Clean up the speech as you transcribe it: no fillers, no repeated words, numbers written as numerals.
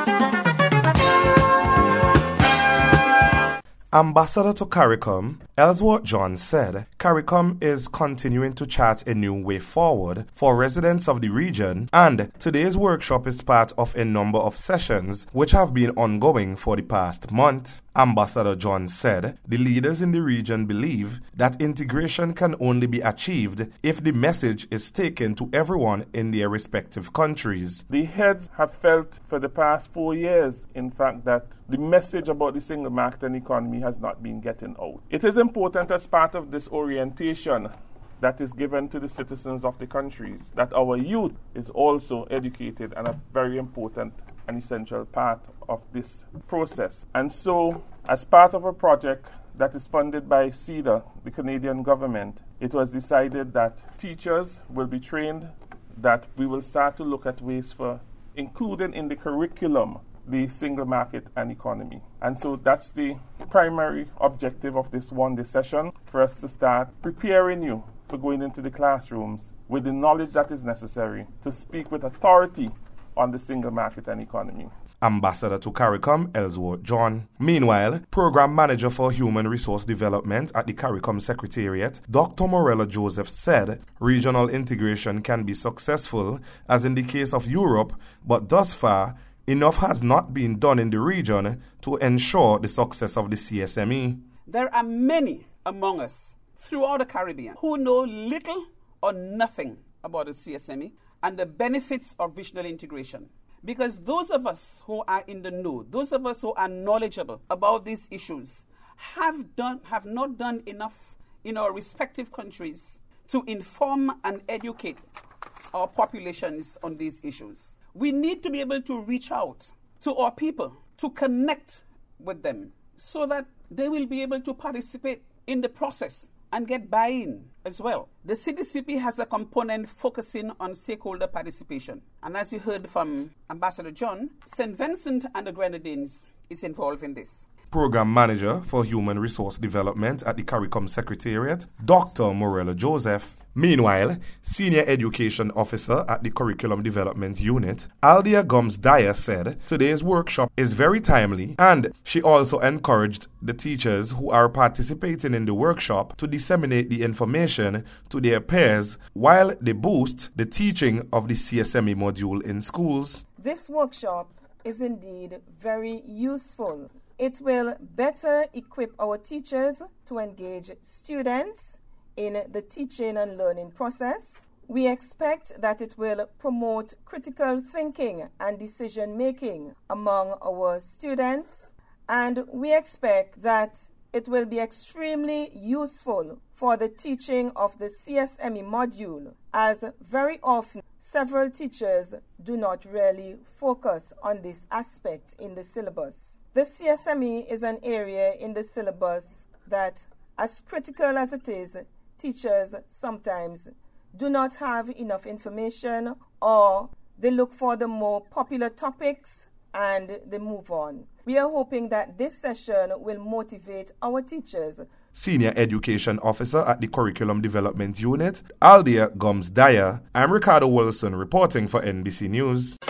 Ambassador to CARICOM, Ellsworth John said CARICOM is continuing to chart a new way forward for residents of the region, and today's workshop is part of a number of sessions which have been ongoing for the past month. Ambassador John said the leaders in the region believe that integration can only be achieved if the message is taken to everyone in their respective countries. The heads have felt for the past 4 years, in fact, that the message about the single market and economy has not been getting out. It is important as part of this orientation that is given to the citizens of the countries that our youth is also educated, and a very important and essential part of this process. And so, as part of a project that is funded by CEDA, the Canadian government, it was decided that teachers will be trained, that we will start to look at ways for including in the curriculum the single market and economy. And so that's the primary objective of this one-day session, for us to start preparing you for going into the classrooms with the knowledge that is necessary to speak with authority on the single market and economy. Ambassador to CARICOM, Ellsworth John. Meanwhile, Program Manager for Human Resource Development at the CARICOM Secretariat, Dr. Morella Joseph, said regional integration can be successful, as in the case of Europe, but thus far, enough has not been done in the region to ensure the success of the CSME. There are many among us throughout the Caribbean who know little or nothing about the CSME and the benefits of regional integration. Because those of us who are in the know, those of us who are knowledgeable about these issues, have not done enough in our respective countries to inform and educate our populations on these issues. We need to be able to reach out to our people, to connect with them, so that they will be able to participate in the process and get buy-in as well. The CDCP has a component focusing on stakeholder participation. And as you heard from Ambassador John, St. Vincent and the Grenadines is involved in this. Program Manager for Human Resource Development at the CARICOM Secretariat, Dr. Morella Joseph. Meanwhile, Senior Education Officer at the Curriculum Development Unit, Aldia Gomes-Dyer, said today's workshop is very timely, and she also encouraged the teachers who are participating in the workshop to disseminate the information to their peers while they boost the teaching of the CSME module in schools. This workshop is indeed very useful. It will better equip our teachers to engage students in the teaching and learning process. We expect that it will promote critical thinking and decision making among our students, and we expect that it will be extremely useful for the teaching of the CSME module, as very often several teachers do not really focus on this aspect in the syllabus. The CSME is an area in the syllabus that, as critical as it is, teachers sometimes do not have enough information, or they look for the more popular topics and they move on. We are hoping that this session will motivate our teachers. Senior Education Officer at the Curriculum Development Unit, Aldia Gomes-Dyer. I'm Ricardo Wilson reporting for NBC News.